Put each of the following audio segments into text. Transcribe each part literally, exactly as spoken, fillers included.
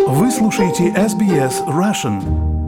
Вы слушаете эс би эс Russian.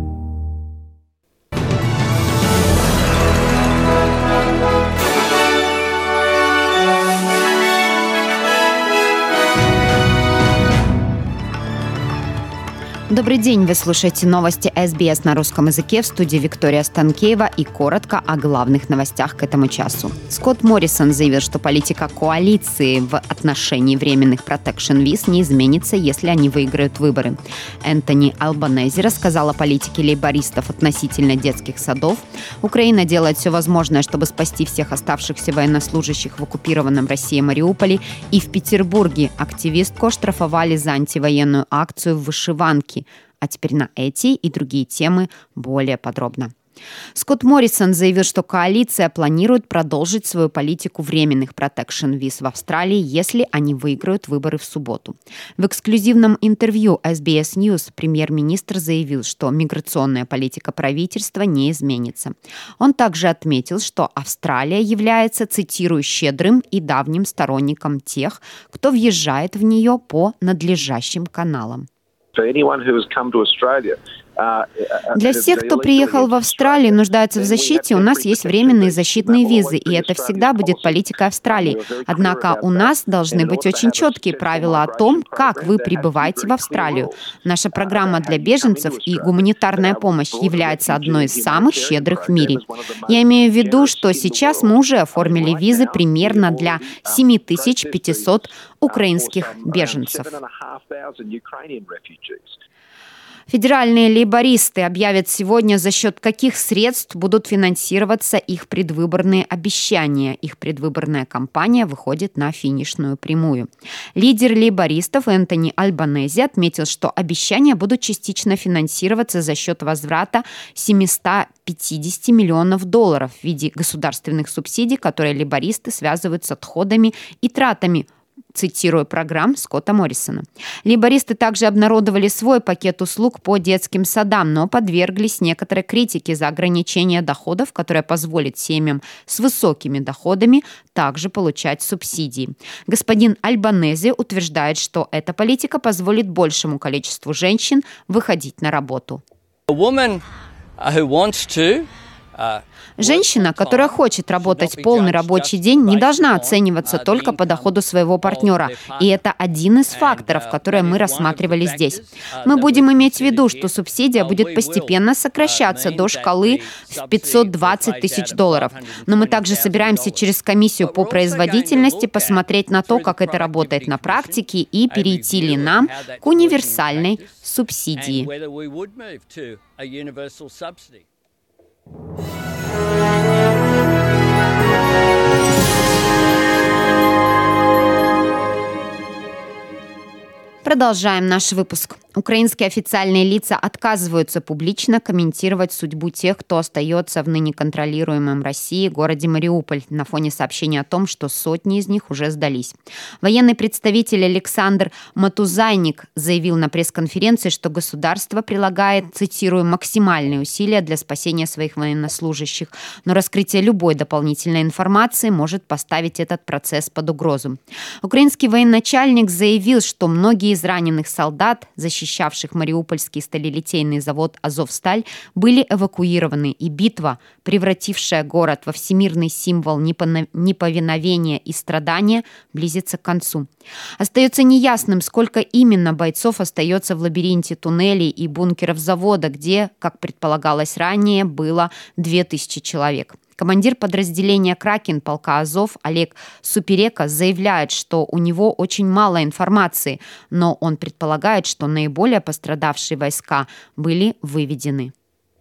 Добрый день, вы слушаете новости эс би эс на русском языке, в студии Виктория Станкеева, и коротко о главных новостях к этому часу. Скотт Моррисон заявил, что политика коалиции в отношении временных протекшн-виз не изменится, если они выиграют выборы. Энтони Албанези рассказал о политике лейбористов относительно детских садов. Украина делает все возможное, чтобы спасти всех оставшихся военнослужащих в оккупированном Россией Мариуполе. И в Петербурге активистку оштрафовали за антивоенную акцию в вышиванке. А теперь на эти и другие темы более подробно. Скотт Моррисон заявил, что коалиция планирует продолжить свою политику временных протекшн-виз в Австралии, если они выиграют выборы в субботу. В эксклюзивном интервью эс би эс News премьер-министр заявил, что миграционная политика правительства не изменится. Он также отметил, что Австралия является, цитирую, «щедрым и давним сторонником тех, кто въезжает в нее по надлежащим каналам». Для всех, кто приехал в Австралию и нуждается в защите, у нас есть временные защитные визы, и это всегда будет политика Австралии. Однако у нас должны быть очень четкие правила о том, как вы прибываете в Австралию. Наша программа для беженцев и гуманитарная помощь является одной из самых щедрых в мире. Я имею в виду, что сейчас мы уже оформили визы примерно для семь тысяч пятьсот украинских беженцев. Федеральные лейбористы объявят сегодня, за счет каких средств будут финансироваться их предвыборные обещания. Их предвыборная кампания выходит на финишную прямую. Лидер лейбористов Энтони Альбанези отметил, что обещания будут частично финансироваться за счет возврата семьсот пятьдесят миллионов долларов в виде государственных субсидий, которые лейбористы связывают с отходами и тратами, цитирую программ Скотта Моррисона. Лейбористы также обнародовали свой пакет услуг по детским садам, но подверглись некоторой критике за ограничение доходов, которое позволит семьям с высокими доходами также получать субсидии. Господин Альбанези утверждает, что эта политика позволит большему количеству женщин выходить на работу. Женщина, которая хочет работать полный рабочий день, не должна оцениваться только по доходу своего партнера. И это один из факторов, которые мы рассматривали здесь. Мы будем иметь в виду, что субсидия будет постепенно сокращаться до шкалы в пятьсот двадцать тысяч долларов. Но мы также собираемся через комиссию по производительности посмотреть на то, как это работает на практике, и перейти ли нам к универсальной субсидии. Продолжаем наш выпуск. Украинские официальные лица отказываются публично комментировать судьбу тех, кто остается в ныне контролируемом Россией городе Мариуполь, на фоне сообщения о том, что сотни из них уже сдались. Военный представитель Александр Матузайник заявил на пресс-конференции, что государство прилагает, цитирую, «максимальные усилия для спасения своих военнослужащих, но раскрытие любой дополнительной информации может поставить этот процесс под угрозу». Украинский военачальник заявил, что многие из раненых солдат, защищенных защищавших Мариупольский сталелитейный завод «Азовсталь», были эвакуированы, и битва, превратившая город во всемирный символ неповиновения и страдания, близится к концу. Остается неясным, сколько именно бойцов остается в лабиринте туннелей и бункеров завода, где, как предполагалось ранее, было две тысячи человек. Командир подразделения «Кракен» полка «Азов» Олег Суперека заявляет, что у него очень мало информации, но он предполагает, что наиболее пострадавшие войска были выведены.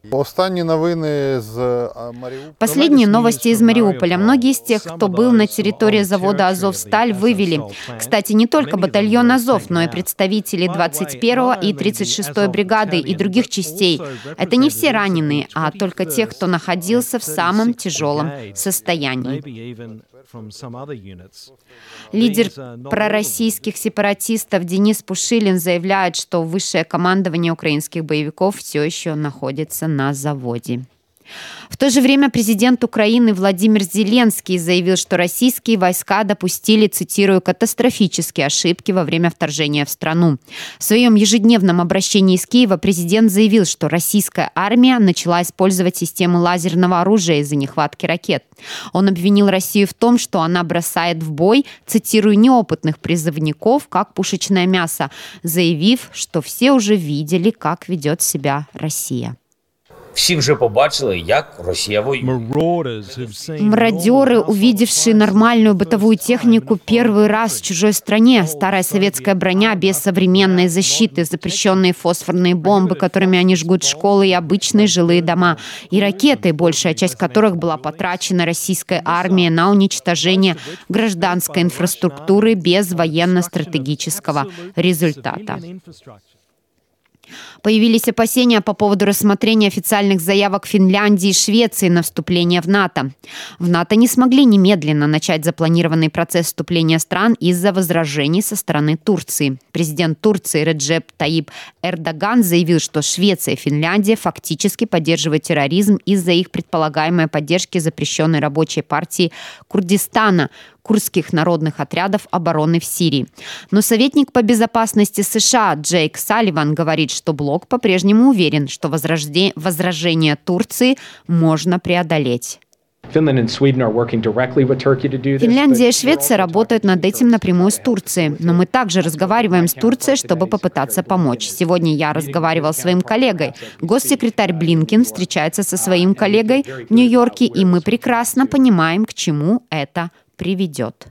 Последние новости из Мариуполя. Многие из тех, кто был на территории завода «Азовсталь», вывели. Кстати, не только батальон «Азов», но и представители двадцать первого и тридцать шестой бригады и других частей. Это не все раненые, а только те, кто находился в самом тяжелом состоянии. Лидер пророссийских сепаратистов Денис Пушилин заявляет, что высшее командование украинских боевиков все еще находится на заводе. В то же время президент Украины Владимир Зеленский заявил, что российские войска допустили, цитирую, «катастрофические ошибки во время вторжения в страну». В своем ежедневном обращении из Киева президент заявил, что российская армия начала использовать системы лазерного оружия из-за нехватки ракет. Он обвинил Россию в том, что она бросает в бой, цитирую, «неопытных призывников, как пушечное мясо», заявив, что все уже видели, как ведет себя Россия. Всі вже побачили, як Росія воює. Мародеры, увидевшие нормальную бытовую технику первый раз в чужой стране, старая советская броня без современной защиты, запрещенные фосфорные бомбы, которыми они жгут школы и обычные жилые дома, и ракеты, большая часть которых была потрачена российской армией на уничтожение гражданской инфраструктуры без военно-стратегического результата. Появились опасения по поводу рассмотрения официальных заявок Финляндии и Швеции на вступление в НАТО. В НАТО не смогли немедленно начать запланированный процесс вступления стран из-за возражений со стороны Турции. Президент Турции Реджеп Таип Эрдоган заявил, что Швеция и Финляндия фактически поддерживают терроризм из-за их предполагаемой поддержки запрещенной рабочей партии Курдистана, курдских народных отрядов обороны в Сирии. Но советник по безопасности США Джейк Салливан говорит, что блок по-прежнему уверен, что возражде... возражения Турции можно преодолеть. Финляндия и Швеция работают над этим напрямую с Турцией. Но мы также разговариваем с Турцией, чтобы попытаться помочь. Сегодня я разговаривал с своим коллегой. Госсекретарь Блинкен встречается со своим коллегой в Нью-Йорке, и мы прекрасно понимаем, к чему это приведет.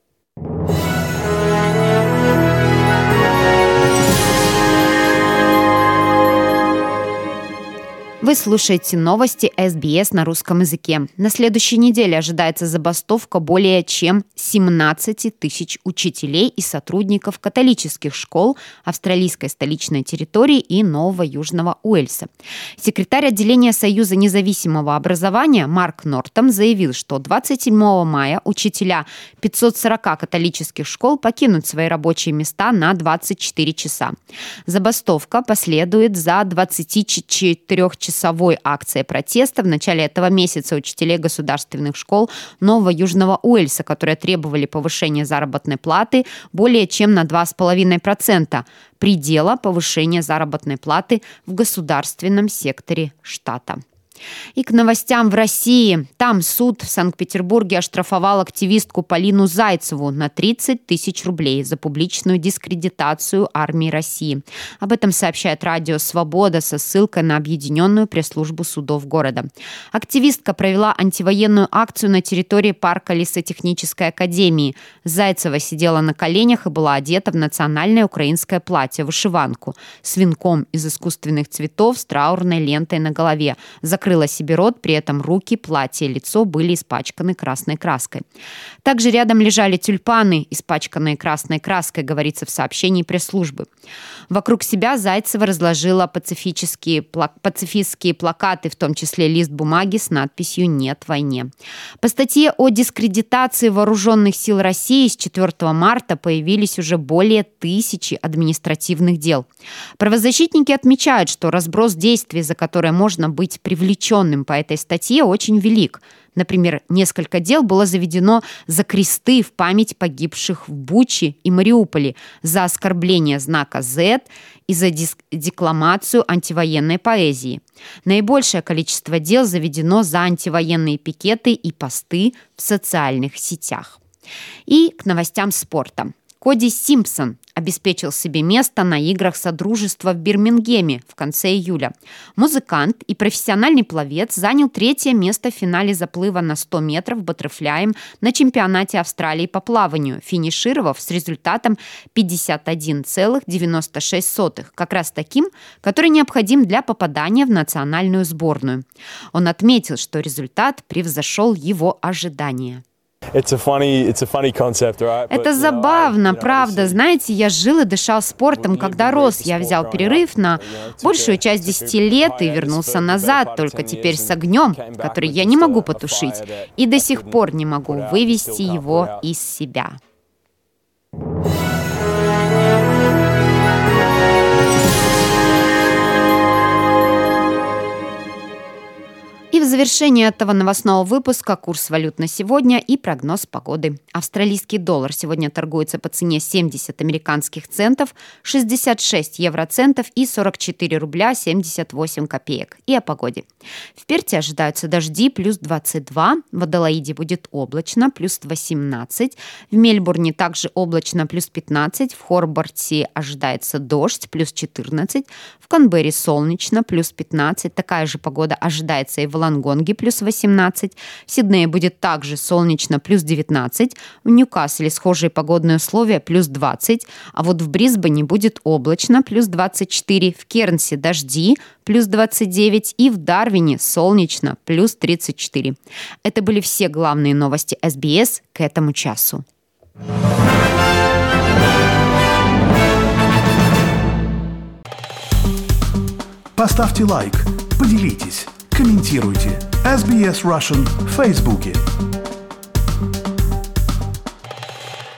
Вы слушаете новости эс би эс на русском языке. На следующей неделе ожидается забастовка более чем семнадцати тысяч учителей и сотрудников католических школ австралийской столичной территории и Нового Южного Уэльса. Секретарь отделения Союза независимого образования Марк Нортом заявил, что двадцать седьмого мая учителя пятисот сорока католических школ покинут свои рабочие места на двадцать четыре часа. Забастовка последует за двадцатичетырёхчасовой акцией протеста в начале этого месяца учителей государственных школ Нового Южного Уэльса, которые требовали повышения заработной платы более чем на два с половиной процента, предела повышения заработной платы в государственном секторе штата. И к новостям в России. Там суд в Санкт-Петербурге оштрафовал активистку Полину Зайцеву на тридцать тысяч рублей за публичную дискредитацию армии России. Об этом сообщает радио «Свобода» со ссылкой на объединенную пресс-службу судов города. Активистка провела антивоенную акцию на территории парка Лесотехнической академии. Зайцева сидела на коленях и была одета в национальное украинское платье-вышиванку с венком из искусственных цветов с траурной лентой на голове. Закрыла себе рот, при этом руки, платье и лицо были испачканы красной краской. Также рядом лежали тюльпаны, испачканные красной краской, говорится в сообщении пресс-службы. Вокруг себя Зайцева разложила пацифические, пацифистские плакаты, в том числе лист бумаги с надписью «Нет войне». По статье о дискредитации вооруженных сил России с четвёртого марта появились уже более тысячи административных дел. Правозащитники отмечают, что разброс действий, за которые можно быть привлеченным по этой статье, очень велик. Например, несколько дел было заведено за кресты в память погибших в Буче и Мариуполе, за оскорбление знака зет и за декламацию антивоенной поэзии. Наибольшее количество дел заведено за антивоенные пикеты и посты в социальных сетях. И к новостям спорта. Коди Симпсон обеспечил себе место на играх Содружества в Бирмингеме в конце июля. Музыкант и профессиональный пловец занял третье место в финале заплыва на сто метров баттерфляем на чемпионате Австралии по плаванию, финишировав с результатом пятьдесят один целых девяносто шесть сотых, как раз таким, который необходим для попадания в национальную сборную. Он отметил, что результат превзошел его ожидания. Это забавно, правда. Знаете, я жил и дышал спортом, когда рос. Я взял перерыв на большую часть десяти лет и вернулся назад, только теперь с огнем, который я не могу потушить, и до сих пор не могу вывести его из себя. И в завершение этого новостного выпуска курс валют на сегодня и прогноз погоды. Австралийский доллар сегодня торгуется по цене семьдесят американских центов, шестьдесят шесть евроцентов и сорок четыре рубля семьдесят восемь копеек. И о погоде. В Перте ожидаются дожди плюс двадцать два, в Аделаиде будет облачно плюс восемнадцать, в Мельбурне также облачно плюс пятнадцать, в Хобарте ожидается дождь плюс четырнадцать, в Канберре солнечно плюс пятнадцать, такая же погода ожидается и в Лонгонге плюс восемнадцать, в Сиднее будет также солнечно плюс девятнадцать, в Ньюкасле схожие погодные условия плюс двадцать, а вот в Брисбене будет облачно плюс двадцать четыре, в Кернсе дожди плюс двадцать девять и в Дарвине солнечно плюс тридцать четыре. Это были все главные новости эс би эс к этому часу. Поставьте лайк, поделитесь, комментируйте. эс би эс Russian в Фейсбуке.